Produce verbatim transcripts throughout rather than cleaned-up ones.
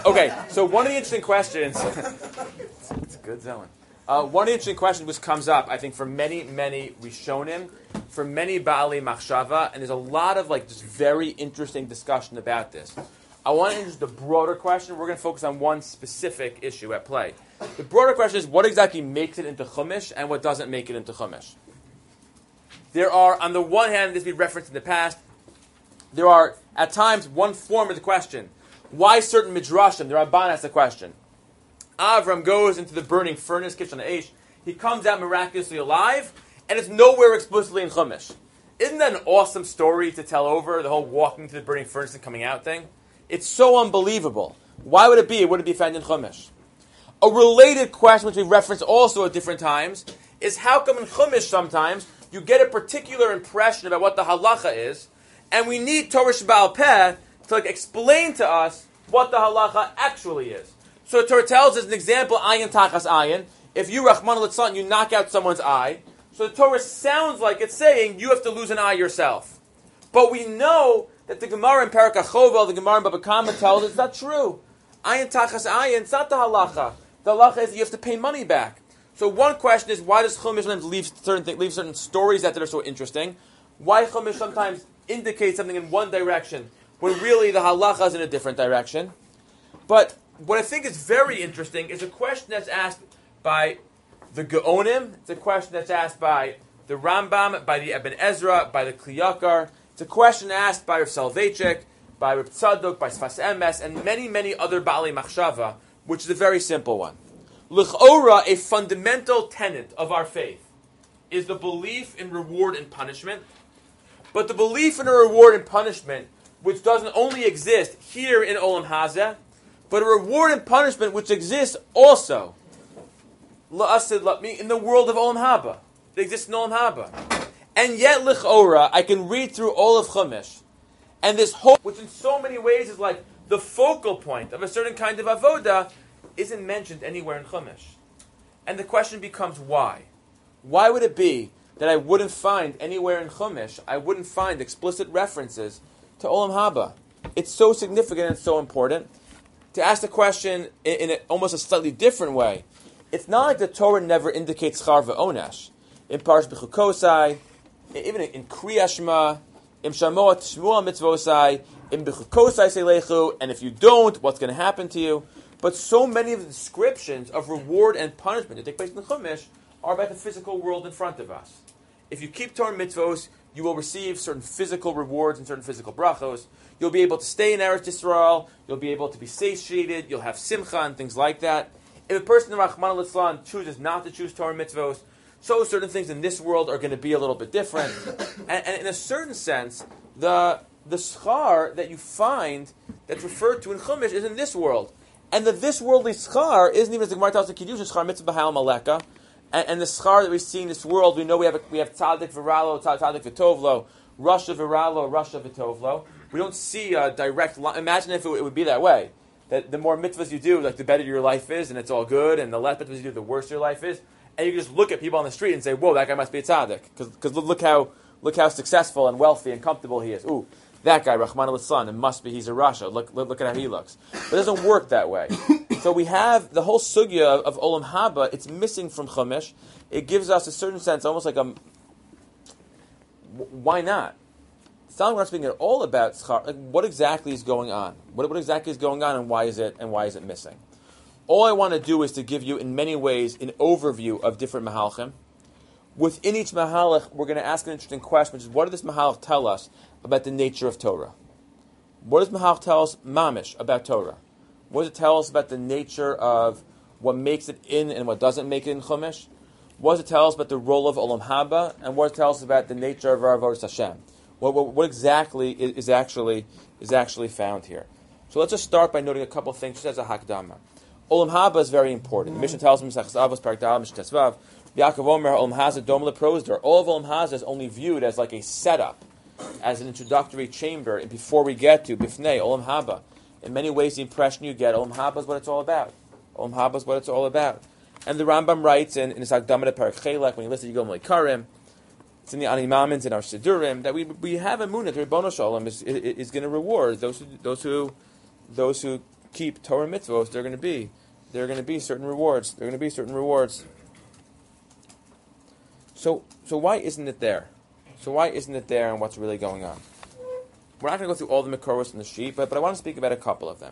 Okay, so one of the interesting questions, it's, it's a good zone. Uh, one of the interesting questions which comes up, I think, for many, many Rishonim, for many Baalei Machshava, and there's a lot of like just very interesting discussion about this. I want to introduce the broader question. We're going to focus on one specific issue at play. The broader question is what exactly makes it into Chumash and what doesn't make it into Chumash. There are, on the one hand, this we referenced in the past, there are, at times, one form of the question. Why certain midrashim? The Ramban asks the question. Avram goes into the burning furnace, Kishon Eish. He comes out miraculously alive, and it's nowhere explicitly in Chumash. Isn't that an awesome story to tell over, the whole walking to the burning furnace and coming out thing? It's so unbelievable. Why would it be? It wouldn't be found in Chumash. A related question, which we reference also at different times, is how come in Chumash sometimes you get a particular impression about what the halacha is, and we need Torah Sheba'al Peh to like, explain to us what the halacha actually is. So the Torah tells us an example, ayin tachas ayin. If you, Rahman al-Tzlan, you knock out someone's eye, so the Torah sounds like it's saying you have to lose an eye yourself. But we know that the Gemara in Parak HaChovel, the Gemara in Baba Kama tells us it's not true. Ayin tachas ayin, it's not the halacha. The halacha is you have to pay money back. So one question is, why does Chumash sometimes leave certain, th- leave certain stories out that are so interesting? Why Chumash sometimes indicates something in one direction when really the halacha is in a different direction? But what I think is very interesting is a question that's asked by the Gaonim. It's a question that's asked by the Rambam, by the Ibn Ezra, by the Kli Yakar. It's a question asked by Rav Soloveitchik, by Rav Tzadok, by Sfas Emes, and many, many other Baalei Machshava, which is a very simple one. L'chora, a fundamental tenet of our faith, is the belief in reward and punishment. But the belief in a reward and punishment, which doesn't only exist here in Olam Hazeh, but a reward and punishment which exists also in the world of Olam Haba. It exists in Olam Haba. And yet, l'chora, I can read through all of Chumash, and this whole, which in so many ways is like the focal point of a certain kind of avoda, isn't mentioned anywhere in Chumash. And the question becomes why? Why would it be that I wouldn't find anywhere in Chumash, I wouldn't find explicit references to Olam Haba? It's so significant and so important. To ask the question in, in a, almost a slightly different way, it's not like the Torah never indicates schar ve'onesh. In Parsh B'chukosai, even in, in Kriya Shema, im Shamot Shmuel Mitzvosai, im B'chukosai Seilechu, and if you don't, what's going to happen to you? But so many of the descriptions of reward and punishment that take place in the Chumash are about the physical world in front of us. If you keep Torah mitzvos, you will receive certain physical rewards and certain physical brachos. You'll be able to stay in Eretz Yisrael. You'll be able to be satiated. You'll have simcha and things like that. If a person, Rahman al-Islam, chooses not to choose Torah mitzvos, so certain things in this world are going to be a little bit different. and, and in a certain sense, the the schar that you find that's referred to in Chumash is in this world. And the this worldly schar isn't even as the Gemara tells the Kiddush, schar mitzvah b'hal maleka. And, and the schar that we see in this world, we know we have a, we have tzaddik v'ralo, tzaddik v'tovlo, rasha v'ralo, rasha v'tovlo. We don't see a direct line. Imagine if it, it would be that way. That the more mitzvahs you do, like the better your life is, and it's all good, and the less mitzvahs you do, the worse your life is. And you can just look at people on the street and say, whoa, that guy must be a tzaddik. Because look how look how successful and wealthy and comfortable he is. Ooh, that guy, Rahman al-Islam, it must be, he's a rasha. Look, look, look at how he looks. But it doesn't work that way. So we have the whole sugya of, of Olam Haba, it's missing from Chumash. It gives us a certain sense, almost like a, why not? It's not like we're not speaking at all about schar. Like, what exactly is going on? What, what exactly is going on, and why is it and why is it missing? All I want to do is to give you, in many ways, an overview of different mahalchim. Within each mahalach, we're going to ask an interesting question, which is, what does this mahalach tell us about the nature of Torah? What does mahalach tell us, mamish, about Torah? What does it tell us about the nature of what makes it in and what doesn't make it in Chumash? What does it tell us about the role of Olam Haba? And what does it tell us about the nature of our avodas Hashem? What, what, what exactly is, is actually is actually found here? So let's just start by noting a couple of things just as a hakdama. Olam Haba is very important. The Mishnah tells us, Avos Parak Dal, Mishnah Tesvav, Yaakov Omer, Olam Hazeh, Dom LeProsder. All of Olam Hazeh is only viewed as like a setup, as an introductory chamber, and before we get to Bifnei, Olam Haba. In many ways, the impression you get, Olam Haba is what it's all about. Olam Haba is what it's all about. And the Rambam writes in, in his Hakdama to Parak Chelek, when he lists Yigom Leikarim, it's in the Animamins, in our Sidurim, that we we have a munah, the Ribbono Shalom is, is, is going to reward those who, those who those who keep Torah mitzvos, there are going to be there are going to be certain rewards. There are going to be certain rewards. So, so why isn't it there? So why isn't it there, and what's really going on? We're not going to go through all the Makoros in the sheet, but, but I want to speak about a couple of them.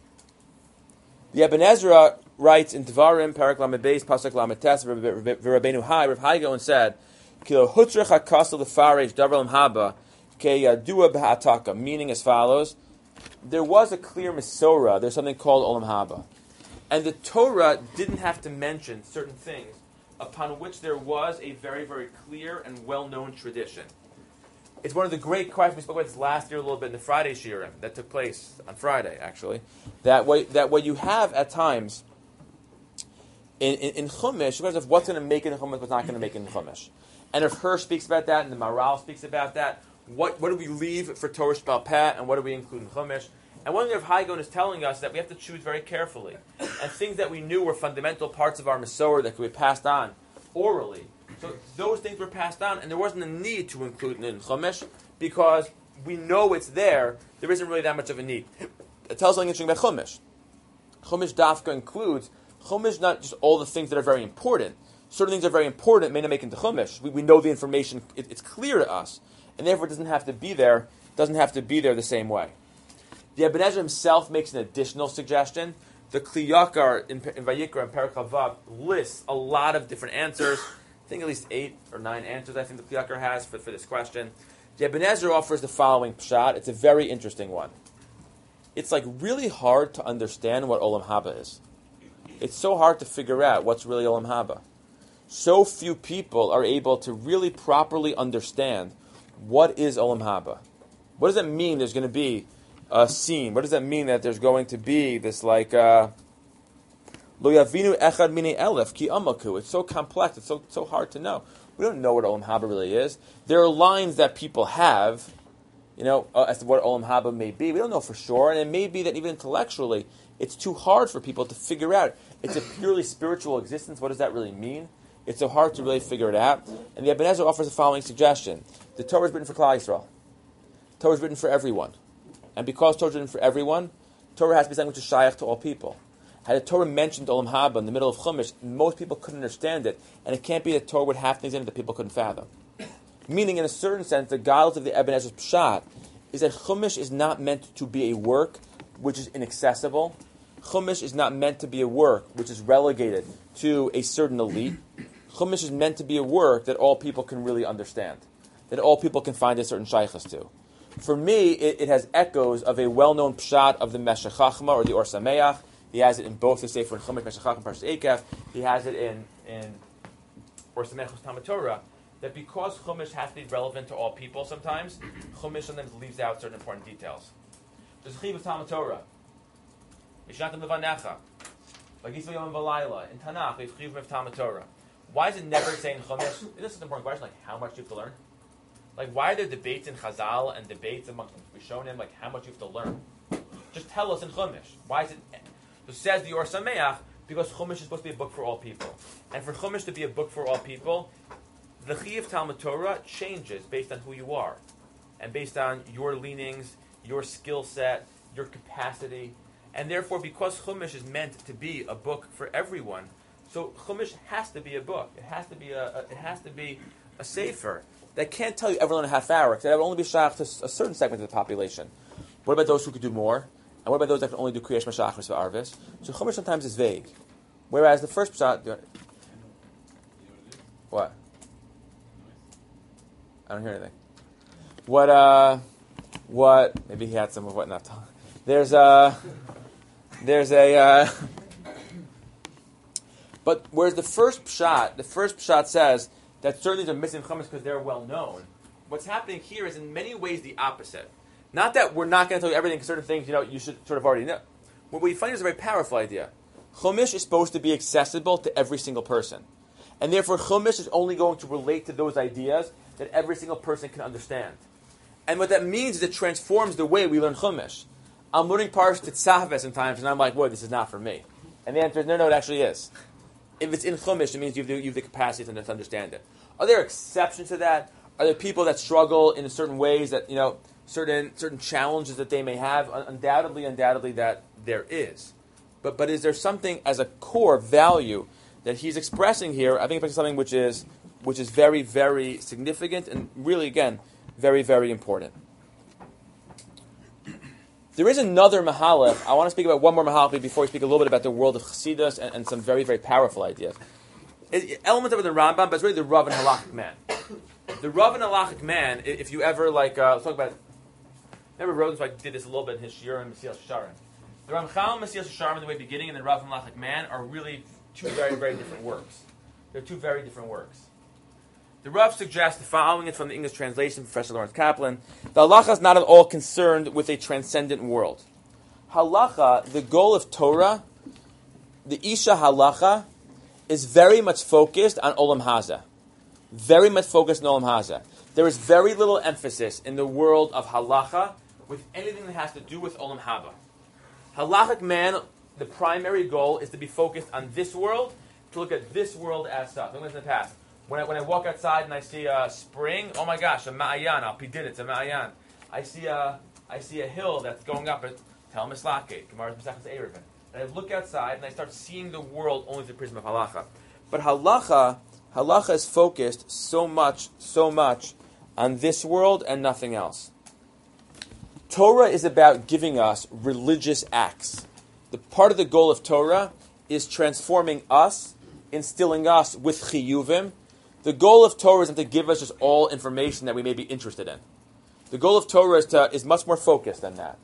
The Ibn Ezra writes in Devarim, Parak Lamed Beis, Pasuk Lamed Tes, V'Rabbeinu Hai, Rav Hai and said, Kilo Hutzrech HaKasel L'Faresh Davar Lam Haba Ke Yadua B'Hataka, meaning as follows: there was a clear Mesorah, there's something called Olam Haba. And the Torah didn't have to mention certain things upon which there was a very, very clear and well-known tradition. It's one of the great questions we spoke about this last year a little bit in the Friday Shiurim that took place on Friday, actually. That what, that what you have at times in, in, in Chumash, because of what's going to make it in Chumash, what's not going to make it in Chumash. And if Hirsch speaks about that, and the Maral speaks about that, what, what do we leave for Torah Sheba'al Peh, and what do we include in Chumash? And one thing Rav Hai Gaon is telling us that we have to choose very carefully. And things that we knew were fundamental parts of our Masorah that could be passed on orally. So those things were passed on, and there wasn't a need to include it in Chumash because we know it's there. There isn't really that much of a need. It tells us something interesting about Chumash. Chumash Dafka includes Chumash, not just all the things that are very important. Certain things are very important, may not make it into Chumash. We, we know the information; it, it's clear to us, and therefore it doesn't have to be there. Doesn't have to be there the same way. The Ibn Ezra himself makes an additional suggestion. The Kli Yakar in, in Vayikra and Perek Chavav lists a lot of different answers. I think at least eight or nine answers I think the Kli Yakar has for, for this question. The Ibn Ezra offers the following pshat. It's a very interesting one. It's like really hard to understand what Olam Haba is. It's so hard to figure out what's really Olam Haba. So few people are able to really properly understand what is Olam Haba. What does that mean there's going to be a scene? What does that mean that there's going to be this like Lo Yavinu Echad Mini Elef Ki Amaku? It's so complex. It's so so hard to know. We don't know what Olam Haba really is. There are lines that people have, you know, uh, as to what Olam Haba may be. We don't know for sure, and it may be that even intellectually, it's too hard for people to figure out. It's a purely spiritual existence. What does that really mean? It's so hard to really figure it out. And the Ibn Ezra offers the following suggestion: the Torah is written for Klal Yisrael. Torah is written for everyone. And because Torah is written for everyone, Torah has to be something which is shayach to all people. Had the Torah mentioned Olam Haba in the middle of Chumash, most people couldn't understand it, and it can't be that Torah would have things in it that people couldn't fathom. Meaning, in a certain sense, the guidance of the Ibn Ezra's pshat is that Chumash is not meant to be a work which is inaccessible. Chumash is not meant to be a work which is relegated to a certain elite. Chumash is meant to be a work that all people can really understand, that all people can find a certain shaychus to. For me, it, it has echoes of a well-known pshat of the Meshech Chachma or the Or Sameach. He has it in both the Sefer and Chumash, Meshech Chachma, Parshas Eikev. He has it in, in Or Sameach's Talmud Torah, that because Chumash has to be relevant to all people sometimes, Chumash sometimes leaves out certain important details. There's a Chiv of Talmud Torah. Yishnatim Levanecha. V'Gisva Yom V'Layla. In Tanakh, we have Chiv of Talmud Torah. Why is it never saying Chumash? This is an important question, like how much you have to learn. Like, why are there debates in Chazal and debates amongst Rishonim, like how much you have to learn? Just tell us in Chumash. Why is it? So says the Or Sameach, because Chumash is supposed to be a book for all people. And for Chumash to be a book for all people, the Chiyuv Talmud Torah changes based on who you are. And based on your leanings, your skill set, your capacity. And therefore, because Chumash is meant to be a book for everyone, so Chumash has to be a book. It has to be a, a it has to be a sefer that can't tell you everyone in a half hour. That would only be shayach to a certain segment of the population. What about those who could do more? And what about those that can only do Kriyash Mashachris V'Arvis? So Chumash sometimes is vague. Whereas the first pshat, what? I don't hear anything. What? Uh, what? Maybe he had some of what not. There's a. There's a. Uh, but whereas the first pshat, the first pshat says that certain things are missing Chumash because they're well known. What's happening here is in many ways the opposite. Not that we're not going to tell you everything. Certain things, you know, you should sort of already know. What we find is a very powerful idea. Chumash is supposed to be accessible to every single person, and therefore Chumash is only going to relate to those ideas that every single person can understand. And what that means is it transforms the way we learn Chumash. I'm learning Parshas Tetzaveh sometimes, and I'm like, "Boy, this is not for me." And the answer is, no, no, it actually is. If it's in Chumash, it means you have the, you have the capacity to understand it. Are there exceptions to that? Are there people that struggle in certain ways that, you know, certain certain challenges that they may have? Undoubtedly, undoubtedly, that there is. But but is there something as a core value that he's expressing here? I think it's something which is which is very, very significant and really, again, very, very important. There is another mahalach. I want to speak about one more mahalach before we speak a little bit about the world of Chassidus and, and some very, very powerful ideas. It, elements of it in the Rambam, but it's really the Rav and Halachic man. The Rav and Halachic man, if you ever, like, uh, let's talk about, remember Rosenzweig did this a little bit in his Shiur and Mesilas Yesharim. The Ramchal and Mesilas Yesharim in the way beginning and the Rav and Halachic man are really two very, very different works. They're two very different works. The Rav suggests the following, it's from the English translation, Professor Lawrence Kaplan. The halacha is not at all concerned with a transcendent world. Halacha, the goal of Torah, the Isha halacha, is very much focused on Olam Haza. Very much focused on Olam Haza. There is very little emphasis in the world of halacha with anything that has to do with Olam Haba. Halachic man, the primary goal is to be focused on this world, to look at this world as such. Look at in the past. When I, when I walk outside and I see a spring, oh my gosh, a ma'ayan, al pidin, it's a ma'ayan. I see a, I see a hill that's going up at Tel Mislake, Gemara's Mesechus Eruvin. And I look outside and I start seeing the world only through the prism of halacha. But halacha, halacha is focused so much, so much on this world and nothing else. Torah is about giving us religious acts. The part of the goal of Torah is transforming us, instilling us with chiyuvim. The goal of Torah isn't to give us just all information that we may be interested in. The goal of Torah is, to, is much more focused than that.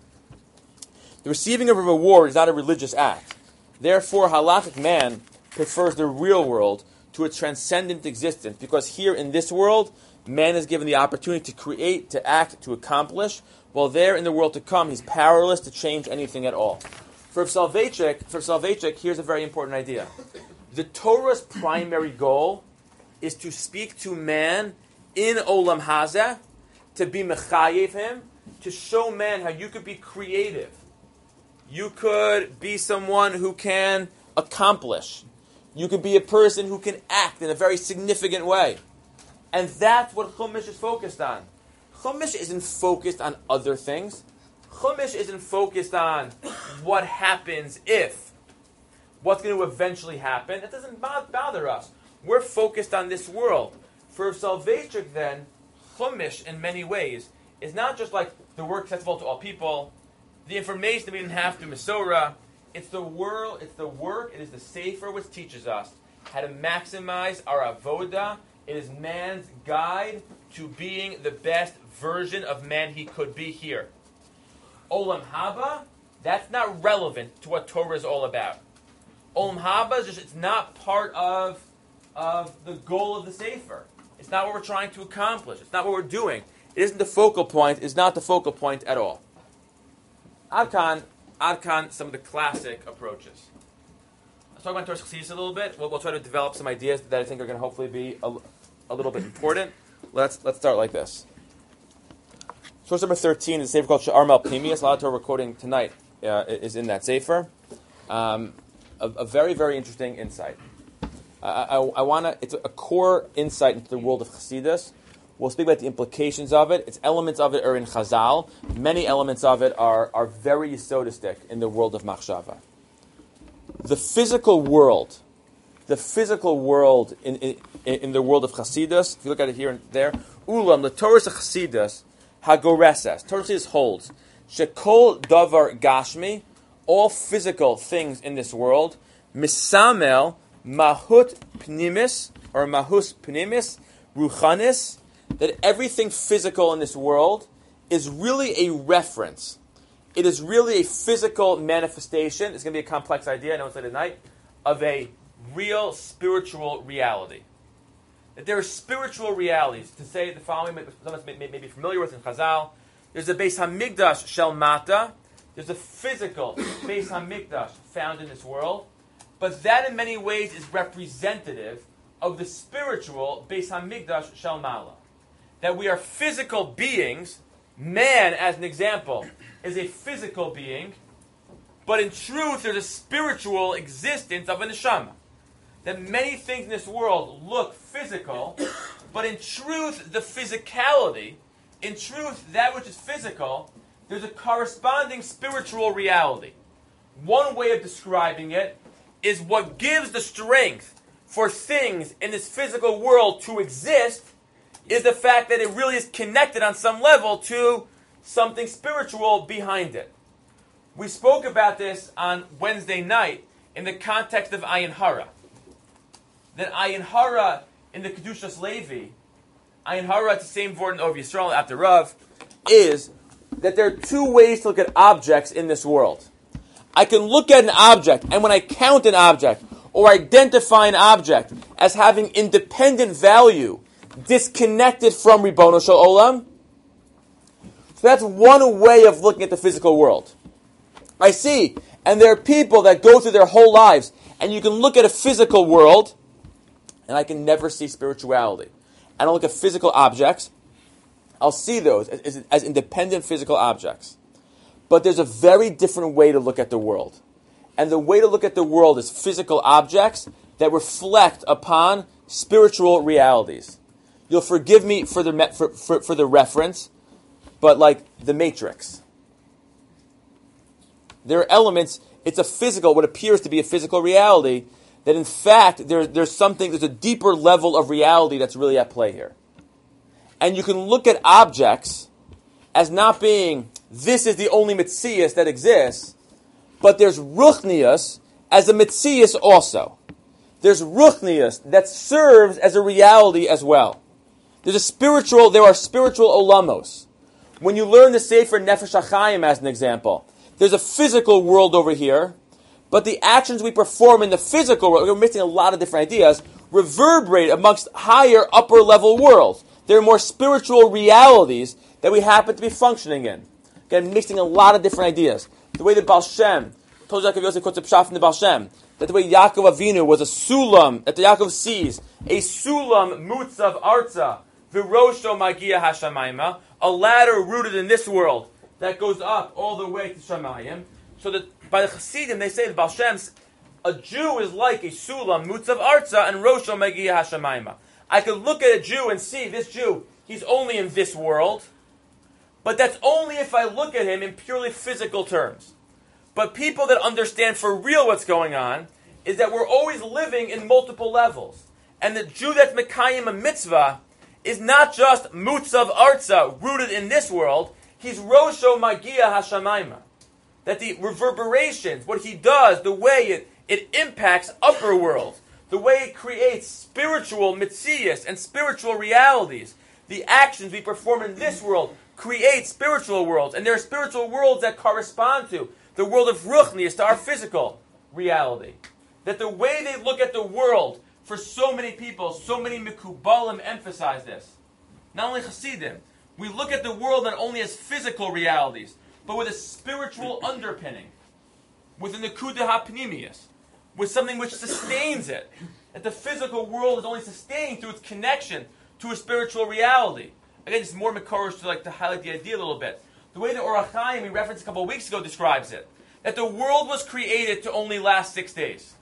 The receiving of a reward is not a religious act. Therefore, halachic man prefers the real world to a transcendent existence, because here in this world, man is given the opportunity to create, to act, to accomplish, while there in the world to come, he's powerless to change anything at all. For Soloveitchik, for Soloveitchik, here's a very important idea. The Torah's primary goal is to speak to man in Olam Hazeh, to be mechayev him, to show man how you could be creative. You could be someone who can accomplish. You could be a person who can act in a very significant way. And that's what Chumash is focused on. Chumash isn't focused on other things. Chumash isn't focused on what happens if, what's going to eventually happen. It doesn't bother us. We're focused on this world. For Soloveitchik, then, Chumash, in many ways, is not just like the work accessible to all people, the information that we didn't have through Masorah. It's the world, it's the work, it is the Sefer which teaches us how to maximize our avoda. It is man's guide to being the best version of man he could be here. Olam Haba, that's not relevant to what Torah is all about. Olam Haba is just, it's not part of, of the goal of the Sefer. It's not what we're trying to accomplish. It's not what we're doing. It isn't the focal point. It's not the focal point at all. Adkan, Adkan, some of the classic approaches. Let's talk about Torah Chassidus a little bit. We'll, we'll try to develop some ideas that I think are going to hopefully be a, a little bit important. Let's let's start like this. Source number thirteen is a sefer called Sha'ar Mal Pnimius. A lot of Torah we're quoting tonight uh, is in that sefer. Um, a, a very, very interesting insight. I, I, I want to. It's a core insight into the world of Chassidus. We'll speak about the implications of it. Its elements of it are in Chazal. Many elements of it are, are very yesodistic in the world of Machshava. The physical world, the physical world in, in, in the world of Chassidus, if you look at it here and there, Ulam, the Torah of Chassidus, Hagoreses, Torah of Chassidus holds, Shekol Davar Gashmi, all physical things in this world, Misamel Mahut Pnimis, or Mahus Pnimis, Ruchanis, that everything physical in this world is really a reference. It is really a physical manifestation. It's going to be a complex idea, I know it's late at night, of a real spiritual reality. That there are spiritual realities. To say the following, some of us may, may, may be familiar with in Chazal, there's a Beis HaMikdash Shel Mata, there's a physical Beis HaMikdash found in this world, but that in many ways is representative of the spiritual Beis HaMikdash Shel Mala. That we are physical beings. Man, as an example, is a physical being, but in truth there's a spiritual existence of a neshama. That many things in this world look physical, but in truth the physicality, in truth that which is physical, there's a corresponding spiritual reality. one way of describing it is what gives the strength for things in this physical world to exist is the fact that it really is connected on some level to something spiritual behind it. We spoke about this on Wednesday night in the context of Ayin Hara. That Ayin Hara in the Kedushas Levi, Ayin Hara, it's the same word in Ov Yisrael after Rav, is that there are two ways to look at objects in this world. I can look at an object, and when I count an object, or identify an object as having independent value, disconnected from Ribono Shel Olam, so that's one way of looking at the physical world. I see, and there are people that go through their whole lives, and you can look at a physical world, and I can never see spirituality. I don't look at physical objects, I'll see those as, as, as independent physical objects. But there's a very different way to look at the world. And the way to look at the world is physical objects that reflect upon spiritual realities. You'll forgive me for the, for, for, for the reference, but like the Matrix. There are elements, it's a physical, what appears to be a physical reality, that in fact there, there's something, there's a deeper level of reality that's really at play here. And you can look at objects as not being, this is the only Metzias that exists, but there's Ruchnius as a Metzias also. There's Ruchnius that serves as a reality as well. There's a spiritual, there are spiritual olamos. When you learn the Sefer Nefesh HaChaim as an example, there's a physical world over here, but the actions we perform in the physical world, we're missing a lot of different ideas, reverberate amongst higher, upper level worlds. There are more spiritual realities that we happen to be functioning in. Again, mixing a lot of different ideas. The way the Baal Shem, told Yaakov Yosef quotes a pshat from the Baal Shem, that the way Yaakov Avinu was a sulam, that the Yaakov sees, a sulam mutzav arza, virosho magia hashamayma, a ladder rooted in this world that goes up all the way to Shamayim. So that by the Chassidim, they say the Baal Shem's, a Jew is like a sulam mutzav arza and rosho magia hashamayma. I could look at a Jew and see this Jew, he's only in this world, but that's only if I look at him in purely physical terms. But people that understand for real what's going on is that we're always living in multiple levels. And the Jew that's Mekayim a mitzvah is not just mutzav arza, rooted in this world, he's rosho magia hashamayma. That the reverberations, what he does, the way it, it impacts upper worlds, the way it creates spiritual mitzias and spiritual realities, the actions we perform in this world create spiritual worlds, and there are spiritual worlds that correspond to the world of Ruchnius, to our physical reality. That the way they look at the world, for so many people, so many Mikubalim emphasize this. Not only Hasidim, we look at the world not only as physical realities, but with a spiritual underpinning, with an Nekuda HaPnimius, with something which sustains it. That the physical world is only sustained through its connection to a spiritual reality. Again, it's more Mekorish to like to highlight the idea a little bit. The way the Orach Chaim we referenced a couple of weeks ago describes it, that the world was created to only last six days.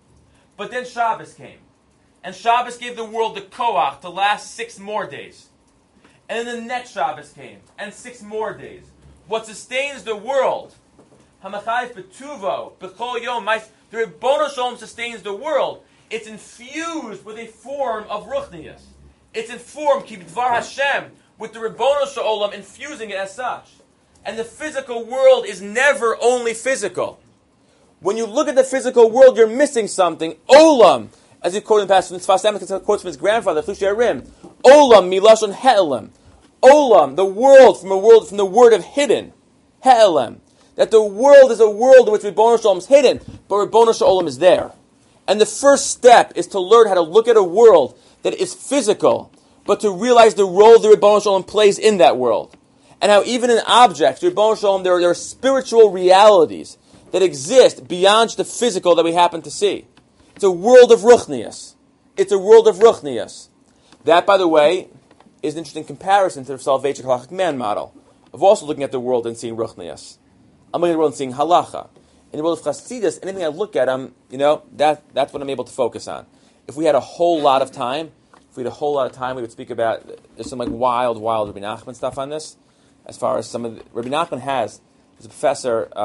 But then Shabbos came. And Shabbos gave the world the koach to last six more days. And then the next Shabbos came, and six more days. What sustains the world, Hamachayif Betuvo, Bechol Yom, the Ribono Shel Olam sustains the world. It's infused with a form of Ruchnius. It's informed, Ki B'dvar Hashem, with the Ribono Shel Olam infusing it as such. And the physical world is never only physical. When you look at the physical world, you're missing something. Olam, as you quote in the past, Tzfas Emek quotes from his grandfather, Chlushei Arim. Olam milashon he'elam. Olam, the world from a world from the word of hidden. He'elam. That the world is a world in which Ribono Shel Olam is hidden, but Ribono Shel Olam is there. And the first step is to learn how to look at a world that is physical, but to realize the role the Ribono Shel Olam plays in that world. And how even in objects, Ribono Shel Olam, there, there are spiritual realities that exist beyond the physical that we happen to see. It's a world of Ruchnius. It's a world of Ruchnius. That, by the way, is an interesting comparison to the Salvation Halachic Man model, of also looking at the world and seeing Ruchnius. I'm looking at the world and seeing Halacha. In the world of Chassidus, anything I look at, I'm, you know, that that's what I'm able to focus on. If we had a whole lot of time, if we had a whole lot of time, we would speak about, there's some like wild, wild Rabbi Nachman stuff on this, as far as some of the, Rabbi Nachman has, he's a professor, uh,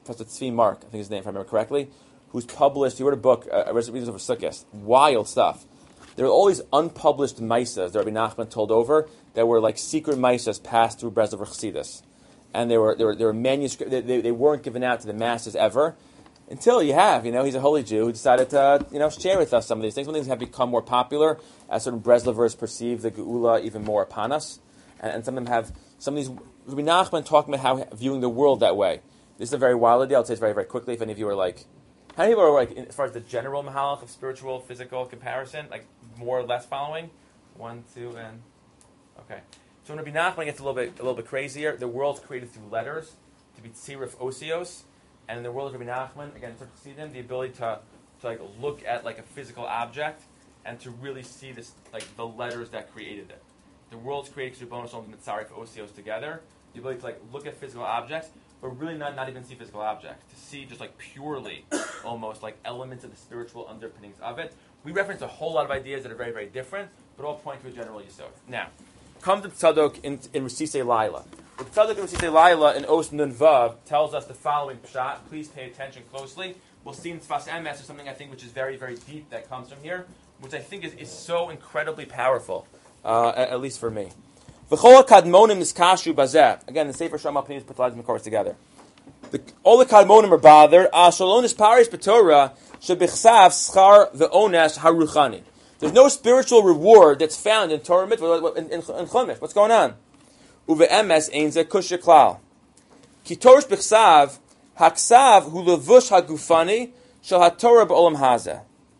Professor Tzvi Mark, I think his name, if I remember correctly, who's published, he wrote a book, uh, I read this over Sukkot, wild stuff. There were all these unpublished maisas that Rabbi Nachman told over that were like secret maisas passed through Breslov Chassidus. And they were, they were, they were manuscript, they, they, they weren't given out to the masses ever. Until you have, you know, he's a holy Jew who decided to, you know, share with us some of these things. Some things have become more popular as certain Breslovers perceive the Geula even more upon us. And, and some of them have, some of these, Rabbi Nachman talking about how viewing the world that way. This is a very wild idea. I'll say this very, very quickly. If any of you are like, how many people are like, in, as far as the general mahalach of spiritual, physical comparison, like more or less following? One, two, and, okay. So when Rabbi Nachman gets a little bit, a little bit crazier, the world's created through letters, to be tzirif osios. And in the world of Rabbi Nachman, again, to see them, the ability to, to like look at like a physical object and to really see this, like the letters that created it. The world's created through bonus and mitzaref osios together. The ability to like look at physical objects, but really not, not even see physical objects. To see just like purely, almost like elements of the spiritual underpinnings of it. We reference a whole lot of ideas that are very, very different, but all point to a general yisod. Now, come to Tzadok in, in Resisei Laila. The Tzadok in Resisei Laila in Os Nun Vav tells us the following pshat. Please pay attention closely. We'll see in Tzfas Emes or something I think which is very, very deep that comes from here, which I think is, is so incredibly powerful, uh, at, at least for me. V'chol kadmonim niskashu bazeh. Again, the Sefer Shama Pnimis put the of course together. The, all the kadmonim are bothered. Ashalonis paris b'Torah shebichsav schar ve'ones haruchani. There's no spiritual reward that's found in Torah mitzvah in, in, in Chumash. What's going on? Uve emes ein ze kushe klal. Ki Torah bichsav haksav hu levush hagufani shel haTorah b'olam hazeh.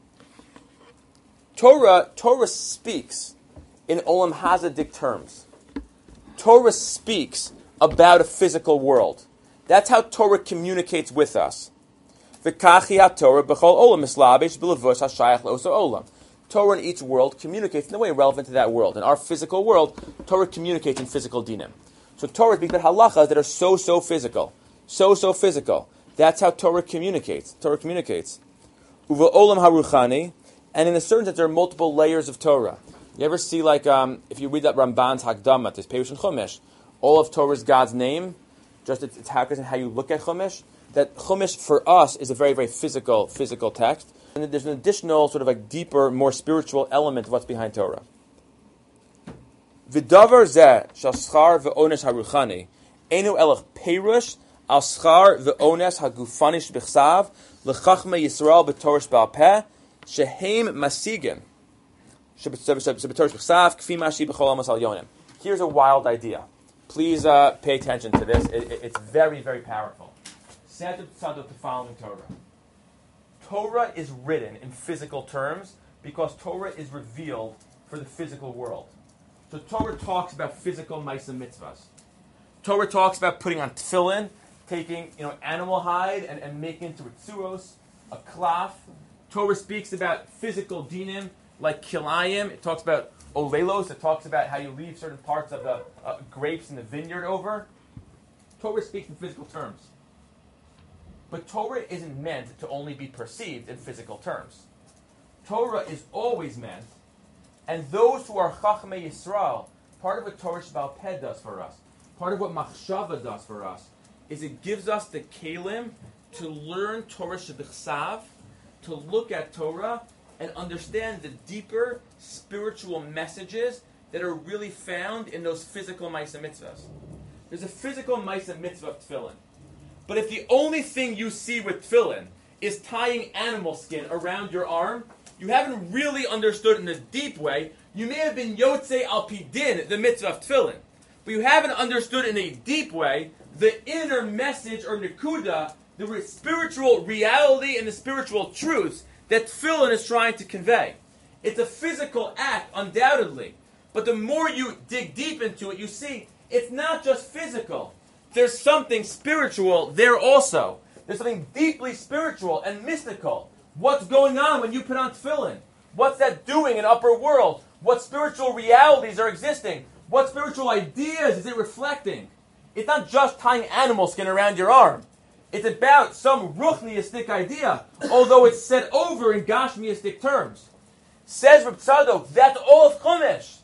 Torah Torah speaks in olam hazeh terms. Torah speaks about a physical world. That's how Torah communicates with us. V'kachi haTorah b'chol olam mislabish b'levush hashayach le'oso olam. Torah in each world communicates in a way relevant to that world. In our physical world, Torah communicates in physical dinim. So Torah speaks about halachas that are so, so physical. So, so physical. That's how Torah communicates. Torah communicates. Uva olam haruchani, and in a certain sense, there are multiple layers of Torah. You ever see, like, um, if you read that Ramban's Hagdama, this Perush and Chumash, all of Torah is God's name, just it's, it's how, how you look at Chumash. That Chumash, for us, is a very, very physical, physical text. And there's an additional, sort of like deeper, more spiritual element of what's behind Torah. V'davar zeh shal schar ve'ones haruchani enu elach perush al schar ve'ones hagufani shbichsav lechachme Yisrael b'Torah shbal peh shehem masigim sheb'Torah shbichsav kfi mashi b'chol amos al yonim. Here's a wild idea. Please uh, pay attention to this. It, it, it's very, very powerful. Said Tzadok the following Torah. Torah is written in physical terms because Torah is revealed for the physical world. So Torah talks about physical ma'aseh mitzvahs. Torah talks about putting on tefillin, taking you know animal hide and, and making into a tzuros, a klaf. Torah speaks about physical dinim like kilayim. It talks about olelos. It talks about how you leave certain parts of the uh, grapes in the vineyard over. Torah speaks in physical terms. But Torah isn't meant to only be perceived in physical terms. Torah is always meant, and those who are Chachmei Yisrael, part of what Torah Sheba'al Peh does for us, part of what Machshava does for us, is it gives us the kelim to learn Torah Shebichsav, to look at Torah and understand the deeper spiritual messages that are really found in those physical ma'aseh mitzvahs. There's a physical ma'aseh mitzvah of tefillin. But if the only thing you see with tefillin is tying animal skin around your arm, you haven't really understood in a deep way. You may have been yotzei al pidin, the mitzvah of tefillin, but you haven't understood in a deep way the inner message or nekuda, the re- spiritual reality and the spiritual truths that tefillin is trying to convey. It's a physical act, undoubtedly, but the more you dig deep into it, you see it's not just physical. There's something spiritual there also. There's something deeply spiritual and mystical. What's going on when you put on tefillin? What's that doing in upper world? What spiritual realities are existing? What spiritual ideas is it reflecting? It's not just tying animal skin around your arm. It's about some ruchniistic idea, although it's said over in gashmiistic terms. Says Reb Tzadok, that's all of Chumash.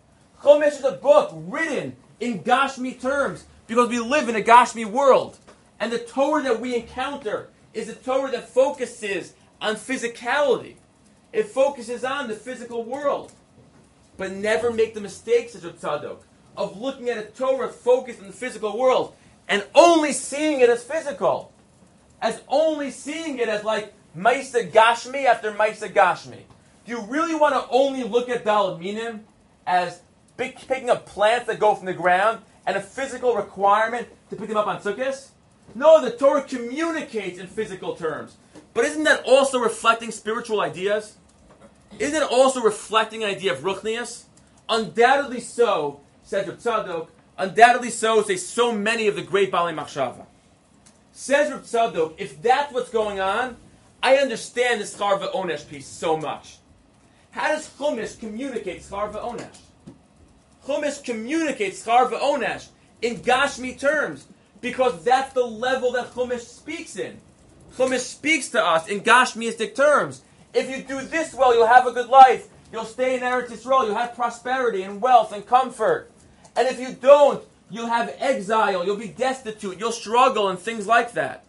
Chumash is a book written in Gashmi terms, because we live in a Gashmi world. And the Torah that we encounter is a Torah that focuses on physicality. It focuses on the physical world. But never make the mistake, says Reb Tzadok, of looking at a Torah focused on the physical world and only seeing it as physical. As only seeing it as like Maisa Gashmi after Maisa Gashmi. Do you really want to only look at Daled Minim as big, picking up plants that go from the ground and a physical requirement to pick them up on Sukkot? No, the Torah communicates in physical terms. But isn't that also reflecting spiritual ideas? Isn't it also reflecting an idea of Ruchnius? Undoubtedly so, says Reb Tzadok. Undoubtedly so, say so many of the great Balei Machshava. Says Reb Tzadok, if that's what's going on, I understand the Schar V'Onesh piece so much. How does Chumash communicate Schar V'Onesh? Chumash communicates Schar V'Onesh in Gashmi terms, because that's the level that Chumash speaks in. Chumash speaks to us in Gashmiistic terms. If you do this well, you'll have a good life. You'll stay in Eretz Yisrael. You'll have prosperity and wealth and comfort. And if you don't, you'll have exile. You'll be destitute. You'll struggle and things like that.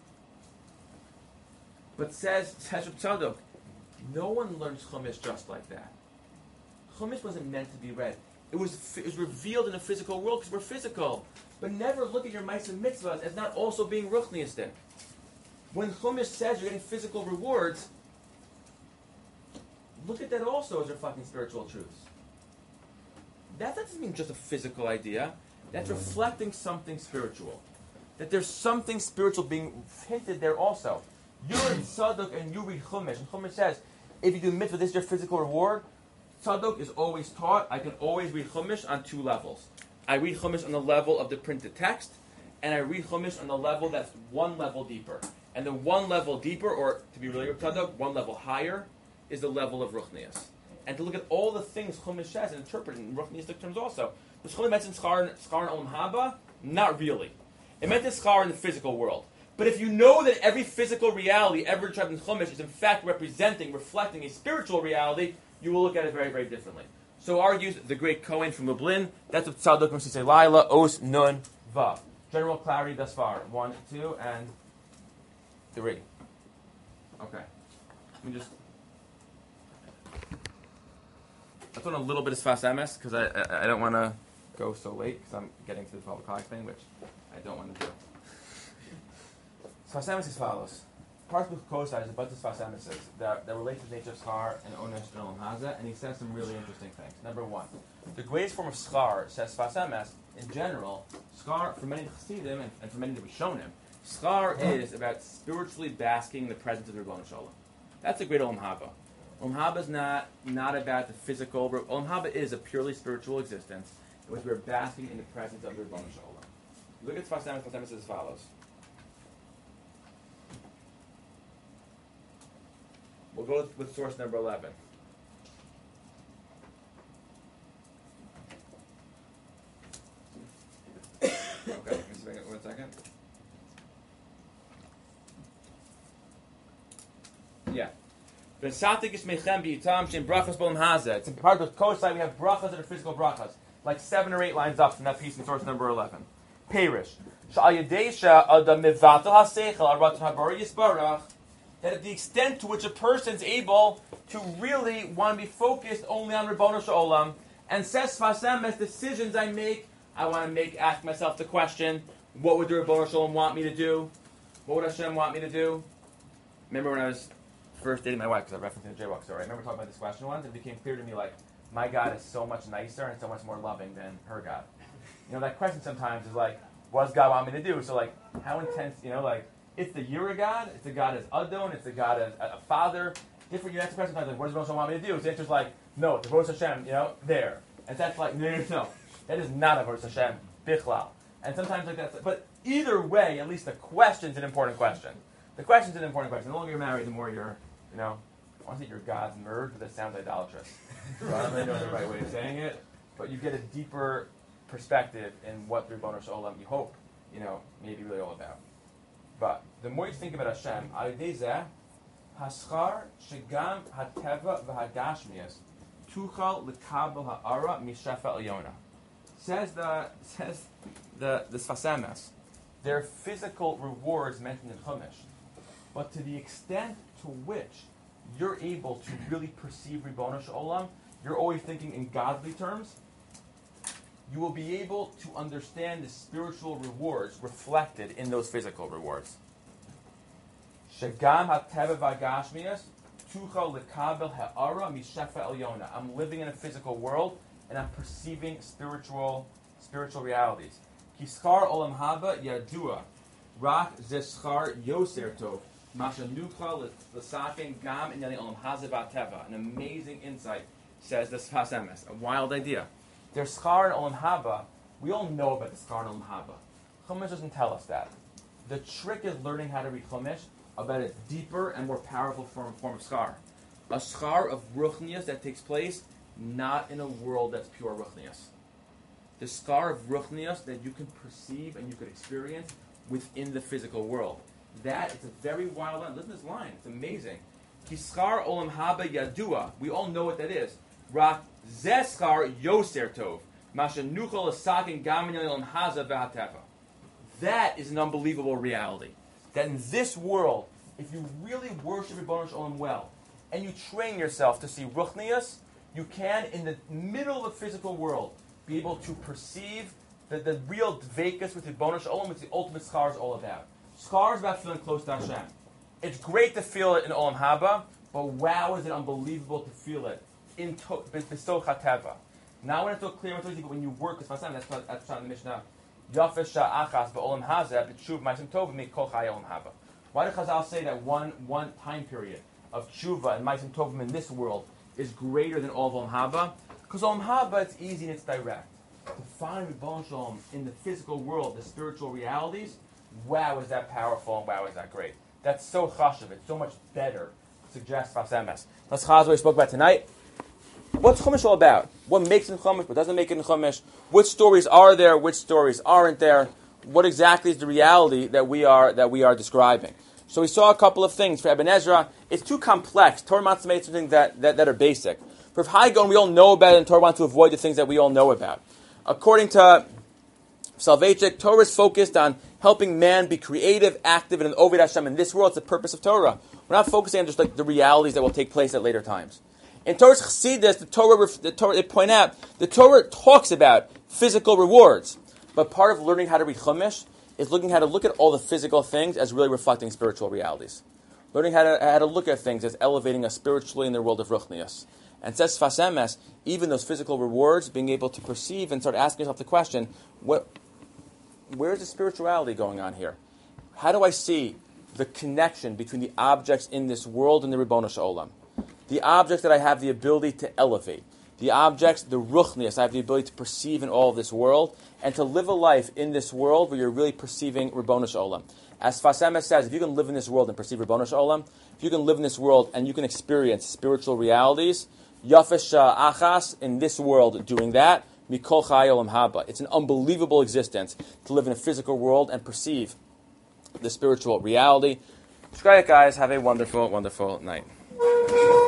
But says says Reb Tzadok, no one learns Chumash just like that. Chumash wasn't meant to be read. It was, it was revealed in the physical world because we're physical. But never look at your Ma'aseh Mitzvahs as not also being Ruchniistic. When Chumash says you're getting physical rewards, look at that also as reflecting spiritual truths. That doesn't mean just a physical idea. That's reflecting something spiritual. That there's something spiritual being hinted there also. You're in Tzadok and you read Chumash. And Chumash says, if you do mitzvah, this is your physical reward. Tzadok is always taught, I can always read Chumash on two levels. I read Chumash on the level of the printed text, and I read Chumash on the level that's one level deeper. And the one level deeper, or to be really with Tzadok, one level higher, is the level of Ruchnius. And to look at all the things Chumash says and interpret in Ruchniistic terms also. Does Chumash mention Schar and Olam Haba? Not really. It meant the Schar in the physical world. But if you know that every physical reality ever described in Chumash is in fact representing, reflecting a spiritual reality, you will look at it very, very differently. So argues the great Kohen from Lublin. That's what Tzadok must say. Laila, Os, Nun, Vav. General clarity thus far. One, two, and three. Okay. Let me just... Let's learn a little bit of Sfas Emes, because I, I I don't want to go so late, because I'm getting to the twelve o'clock thing, which I don't want to do. Sfas Emes is as follows. Parshat Kosai is a bunch of Sfas Emeses that, that relate to the nature of Schar and Onesh and Olam Haza, and he says some really interesting things. Number one, the greatest form of Schar, says Sfas Emes, in general, Schar, for many Chassidim, and, and for many that we've shown him, Schar is about spiritually basking in the presence of the Rebbeinu Shalom. That's a great Olam Haba. Olam Haba is not, not about the physical. Olam Haba is a purely spiritual existence in which we're basking in the presence of the Rebbeinu Shalom. Look at Sfas Emes. Sfas Emes as follows. We'll go with, with source number eleven. Okay, let me see one second. Yeah. It's in part of the Kosai, we have brachas that are physical brachas, like seven or eight lines up from that piece in source number eleven. Perish. That at the extent to which a person's able to really want to be focused only on Ribbono Shel Olam, and says Sfas Emes, decisions I make, I want to make, ask myself the question, what would the Ribbono Shel Olam want me to do? What would Hashem want me to do? Remember when I was first dating my wife, because I referenced in the Jaywalk story, I remember talking about this question once, and it became clear to me, like, my God is so much nicer and so much more loving than her God. You know, that question sometimes is like, what does God want me to do? So, like, how intense, you know, like, it's the Yira God, it's the God as Adon, it's the God as a, a father. Different, you ask the question sometimes, like, what does Rosh Hashanah want me to do? So the answer's like, no, the Rosh Hashem, you know, there. And that's like, no, no, no, no. That is not a Rosh Hashem, Bichlal. And sometimes like that, but either way, at least the question's an important question. The question's an important question. The longer you're married, the more you're, you know, I want to say you're God's nerd, but that sounds idolatrous. So I don't really know the right way of saying it, but you get a deeper perspective in what the Ribbono Shel Olam you hope, you know, may be really all about. But the more you think about Hashem, Al-Yedei Haschar Shegam Hateva V'Hagashmias Tuchal L'Kabel Ha'ara Mishafa Elyon. Says the says the the Sfas Emes there are physical rewards mentioned in Chumash. But to the extent to which you're able to really perceive Ribbono Shel Olam, you're always thinking in godly terms, you will be able to understand the spiritual rewards reflected in those physical rewards. Shegam hateva v'gashmias tuchal lekabel ha'ara mishefa elyona. I'm living in a physical world and I'm perceiving spiritual spiritual realities. Kischar olam haba yadua rak zeschar yoser tov masha nuchal l'saken gam inyani olam haza v'ateva. An amazing insight, says the Sfas Emes. A wild idea. There's schar and olam haba. We all know about the schar and olam haba. Chumash doesn't tell us that. The trick is learning how to read Chumash about a deeper and more powerful form, form of schar. A schar of ruchnius that takes place not in a world that's pure ruchnius. The schar of ruchnius that you can perceive and you can experience within the physical world. That is a very wild line. Listen to this line. It's amazing. Ki schar olam haba yadua. We all know what that is. Rak zeschar yoser tov. Masha nuchol asakin gamin olam haza v'hateva. That is an unbelievable reality. That in this world, if you really worship Ribbono Shel Olam well, and you train yourself to see ruchnius, you can, in the middle of the physical world, be able to perceive the, the real dveikus with Ribbono Shel Olam, which the ultimate schar is all about. Schar is about feeling close to Hashem. It's great to feel it in Olam Haba, but wow, is it unbelievable to feel it in Bestoch HaTeva. Now when it's so clear, but when you work, that's what that's the Mishnah. Why did Chazal say that one one time period of tshuva and ma'asim tovim in this world is greater than all of Olam Haba? Because Olam Haba, it's easy and it's direct. To find Ribbono Shel Olam in the physical world, the spiritual realities, wow, is that powerful and wow, is that great. That's so chashuv, it's so much better, suggests Sfas Emes. That's Chazal we spoke about tonight. What's Chumash all about? What makes it in Chumash, what doesn't make it in Chumash? Which stories are there, which stories aren't there? What exactly is the reality that we are that we are describing? So we saw a couple of things. For Ibn Ezra, it's too complex. Torah wants to make something that, that, that are basic. For Hai Gaon, we all know about it, and Torah wants to avoid the things that we all know about. According to Soloveitchik, Torah is focused on helping man be creative, active, and an Oved Hashem. In this world, it's the purpose of Torah. We're not focusing on just like the realities that will take place at later times. In Torah's Chassidus, the Torah, the Torah, they point out, the Torah talks about physical rewards. But part of learning how to read Chumash is looking how to look at all the physical things as really reflecting spiritual realities. Learning how to, how to look at things as elevating us spiritually in the world of Ruchnius. And says Sfas Emes, even those physical rewards, being able to perceive and start asking yourself the question, what, where's the spirituality going on here? How do I see the connection between the objects in this world and the Ribbono Shel Olam? The objects that I have the ability to elevate. The objects, the ruchnius, I have the ability to perceive in all of this world, and to live a life in this world where you're really perceiving Ribbono Shel Olam. As Sfas Emes says, if you can live in this world and perceive Ribbono Shel Olam, if you can live in this world and you can experience spiritual realities, Yafesh Achas, in this world doing that, Mikol Chai Olam Haba. It's an unbelievable existence to live in a physical world and perceive the spiritual reality. Shkaya guys, have a wonderful, wonderful night.